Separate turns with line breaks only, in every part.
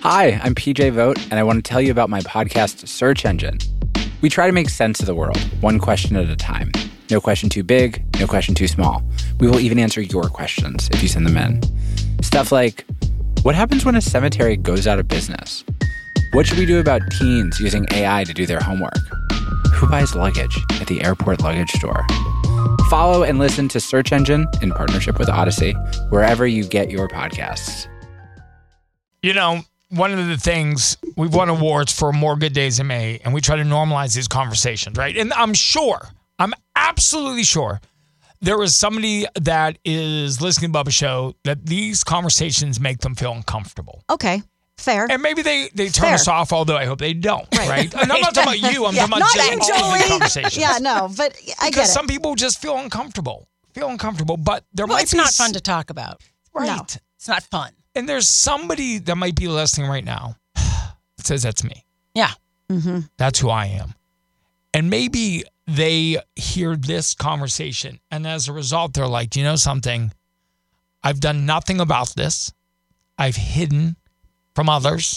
Hi, I'm PJ Vogt, and I want to tell you about my podcast, Search Engine. We try to make sense of the world, one question at a time. No question too big, no question too small. We will even answer your questions if you send them in. Stuff like, what happens when a cemetery goes out of business? What should we do about teens using AI to do their homework? Who buys luggage at the airport luggage store? Follow and listen to Search Engine in partnership with Odyssey, wherever you get your podcasts.
You know, one of the things, we've won awards for More Good Days in May, and we try to normalize these conversations, right? And I'm absolutely sure there is somebody that is listening to Bubba Show that these conversations make them feel uncomfortable.
Okay, fair.
And maybe they turn us off, although I hope they don't, right? And I'm not talking about you. I'm talking about just all of these conversations.
Yeah, no, but I get it.
Because some people just feel uncomfortable, but there might be...
It's not fun to talk about.
Right.
No, it's not fun.
And there's somebody that might be listening right now that says, that's me.
Yeah.
Mm-hmm.
That's who I am. And maybe they hear this conversation, and as a result, they're like, you know something? I've done nothing about this. I've hidden from others.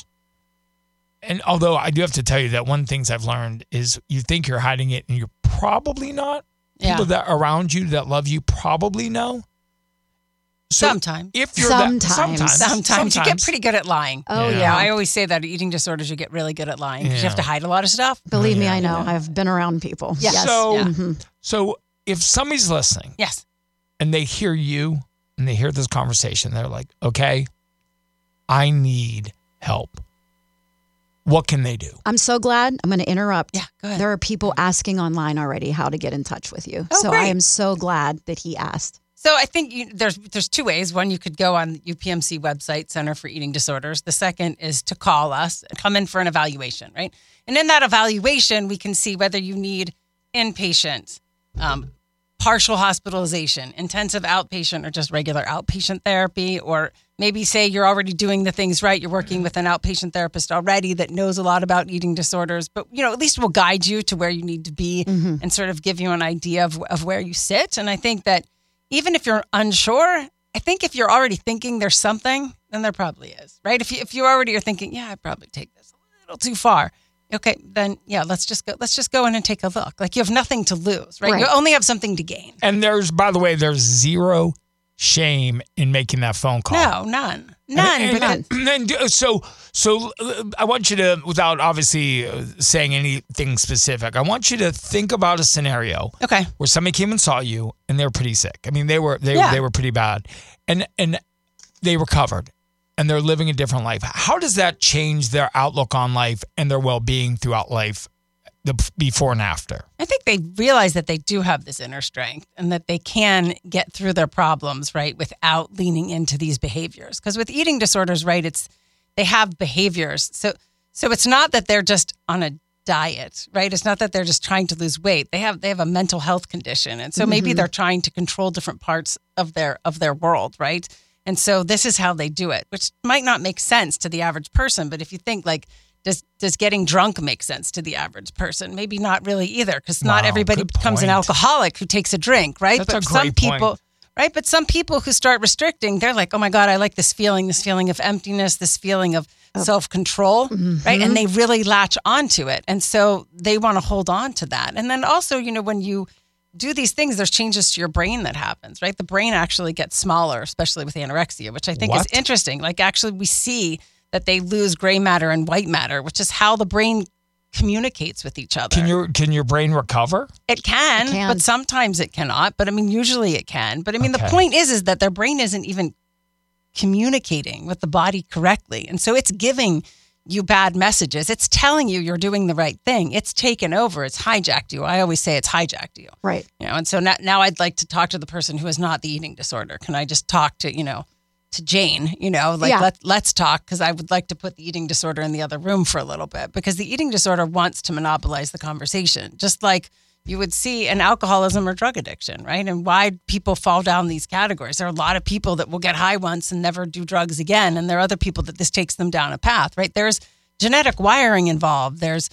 And although I do have to tell you that one of the things I've learned is you think you're hiding it, and you're probably not.
Yeah.
People that are around you that love you probably know. So
sometimes.
If you're
Sometimes. You get pretty good at lying.
Oh, yeah.
I always say that eating disorders, you get really good at lying because you have to hide a lot of stuff.
Believe me, I know. I've been around people.
Yeah.
Yes.
So if somebody's listening,
yes,
and they hear you and they hear this conversation, they're like, okay, I need help. What can they do?
I'm so glad. I'm going to interrupt.
Yeah, go ahead.
There are people asking online already how to get in touch with you.
Oh,
so
great.
I am so glad that he asked.
So I think there's two ways. One, you could go on UPMC website, Center for Eating Disorders. The second is to call us and come in for an evaluation, right? And in that evaluation, we can see whether you need inpatient, partial hospitalization, intensive outpatient, or just regular outpatient therapy, or maybe say you're already doing the things right. You're working with an outpatient therapist already that knows a lot about eating disorders, but at least we'll guide you to where you need to be and sort of give you an idea of where you sit. And I think that even if you're unsure, I think if you're already thinking there's something, then there probably is, right? If you already are thinking, yeah, I probably take this a little too far. Okay, then let's just go in and take a look. Like you have nothing to lose, right? You only have something to gain.
And by the way, there's zero shame in making that phone call.
No, none.
So I want you to, without obviously saying anything specific, I want you to think about a scenario, where somebody came and saw you and they were pretty sick. I mean, they were pretty bad, and they recovered, and they're living a different life. How does that change their outlook on life and their well-being throughout life, the before and after?
I think they realize that they do have this inner strength and that they can get through their problems, right, without leaning into these behaviors. Because with eating disorders, right, they have behaviors. So it's not that they're just on a diet, right? It's not that they're just trying to lose weight. They have a mental health condition. And so maybe they're trying to control different parts of their world, right? And so this is how they do it, which might not make sense to the average person. But if you think like, does getting drunk make sense to the average person? Maybe not really either, because not everybody becomes an alcoholic who takes a drink, right?
That's a great point.
Right? But some people who start restricting, they're like, oh my God, I like this feeling of emptiness, this feeling of self-control, right? And they really latch onto it. And so they want to hold on to that. And then also, when you do these things, there's changes to your brain that happens, right? The brain actually gets smaller, especially with anorexia, which I think is interesting. Like actually we see that they lose gray matter and white matter, which is how the brain communicates with each other.
Can your brain recover?
It can, but sometimes it cannot. But I mean, usually it can. But I mean, the point is that their brain isn't even communicating with the body correctly. And so it's giving you bad messages. It's telling you you're doing the right thing. It's taken over. It's hijacked you. I always say it's hijacked you.
Right.
And so now I'd like to talk to the person who has not the eating disorder. Can I just talk to, to Jane, let's talk, because I would like to put the eating disorder in the other room for a little bit, because the eating disorder wants to monopolize the conversation, just like you would see in alcoholism or drug addiction, right? And why people fall down these categories. There are a lot of people that will get high once and never do drugs again, and there are other people that this takes them down a path, right? There's genetic wiring involved. There's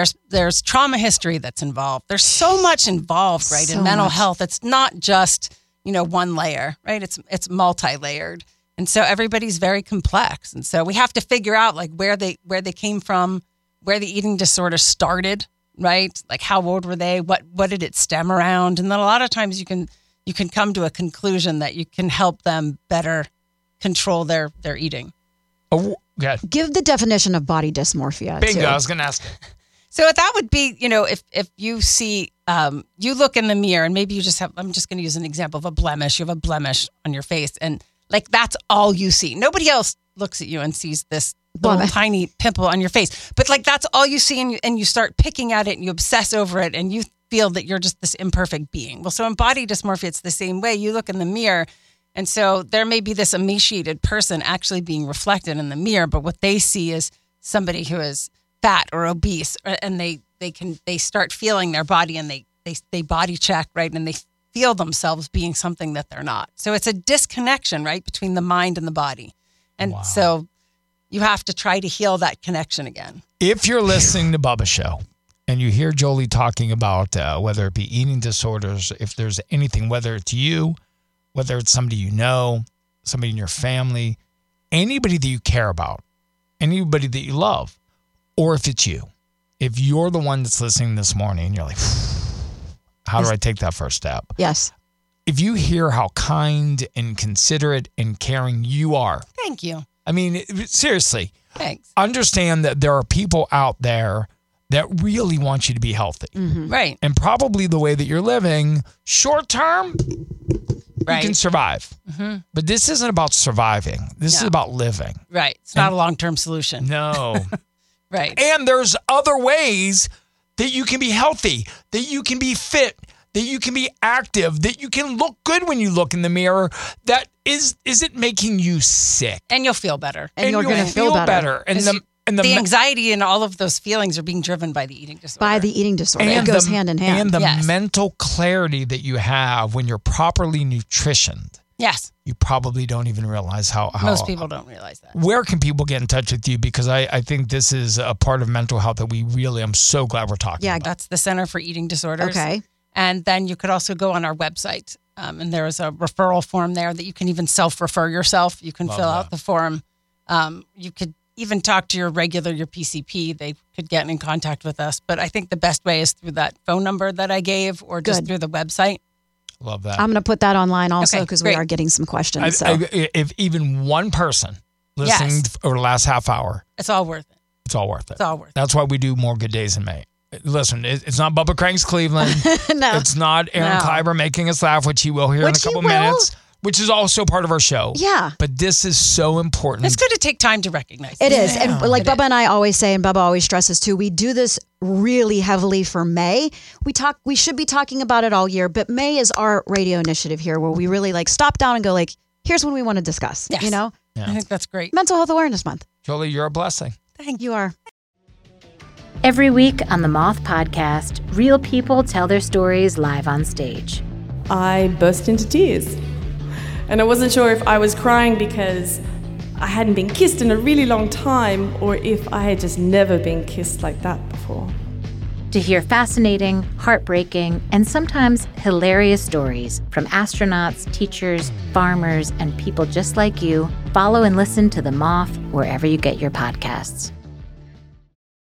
trauma history that's involved. There's so much involved, right, in mental health. It's not just, one layer, right? It's multi-layered. And so everybody's very complex. And so we have to figure out like where they came from, where the eating disorder started, right? Like how old were they? What did it stem around? And then a lot of times you can come to a conclusion that you can help them better control their eating.
Oh, God.
Give the definition of body dysmorphia.
Bingo,
too.
I was going to ask.
So that would be, if you see, you look in the mirror and maybe you just have, I'm just going to use an example of a blemish. You have a blemish on your face and like that's all you see. Nobody else looks at you and sees this little tiny pimple on your face. But like that's all you see and you start picking at it and you obsess over it and you feel that you're just this imperfect being. Well, so in body dysmorphia, it's the same way. You look in the mirror and so there may be this emaciated person actually being reflected in the mirror, but what they see is somebody who is fat or obese and they start feeling their body and they body check, right? And they feel themselves being something that they're not. So it's a disconnection, right, between the mind and the body. And so you have to try to heal that connection again.
If you're listening to Bubba Show and you hear Jolie talking about whether it be eating disorders, if there's anything, whether it's you, whether it's somebody you know, somebody in your family, anybody that you care about, anybody that you love, or if it's you, if you're the one that's listening this morning and you're like, how do I take that first step?
Yes.
If you hear how kind and considerate and caring you are.
Thank you.
I mean, seriously.
Thanks.
Understand that there are people out there that really want you to be healthy.
Mm-hmm. Right.
And probably the way that you're living, short term,
right,
you can survive.
Mm-hmm.
But this isn't about surviving. This is about living.
Right. It's not a long-term solution.
No.
Right.
And there's other ways that you can be healthy, that you can be fit, that you can be active, that you can look good when you look in the mirror. That isn't making you sick.
And you'll feel better.
And you're going to feel better.
And
the anxiety and all of those feelings are being driven by the eating disorder.
By the eating disorder. It goes hand in hand.
And the mental clarity that you have when you're properly nutritioned.
Yes.
You probably don't even realize how
most people don't realize that.
Where can people get in touch with you? Because I think this is a part of mental health that I'm so glad we're talking about.
That's the Center for Eating Disorders.
Okay.
And then you could also go on our website, and there is a referral form there that you can even self-refer yourself. You can fill out the form. You could even talk to your PCP. They could get in contact with us. But I think the best way is through that phone number that I gave or just through the website.
Love that.
I'm going to put that online also because we are getting some questions.
If even one person listening over the last half hour.
It's all worth it.
It's all worth it.
It's all worth it.
That's why we do more Good Days in May. Listen, it's not Bubba Cranks Cleveland.
No.
It's not Aaron Kleiber making us laugh, which he will hear in a couple minutes, which is also part of our show.
Yeah.
But this is so important.
It's good to take time to recognize
it. It is. And like Bubba and I always say, and Bubba always stresses too, we do this really heavily for May. We should be talking about it all year, but May is our radio initiative here where we really like stop down and go like, here's what we want to discuss.
Yes.
You know?
Yeah. I think that's great.
Mental Health Awareness Month.
Jolie, you're a blessing.
Thank you. Are.
Every week on the Moth Podcast, real people tell their stories live on stage.
I burst into tears. And I wasn't sure if I was crying because I hadn't been kissed in a really long time or if I had just never been kissed like that before.
To hear fascinating, heartbreaking, and sometimes hilarious stories from astronauts, teachers, farmers, and people just like you, follow and listen to The Moth wherever you get your podcasts.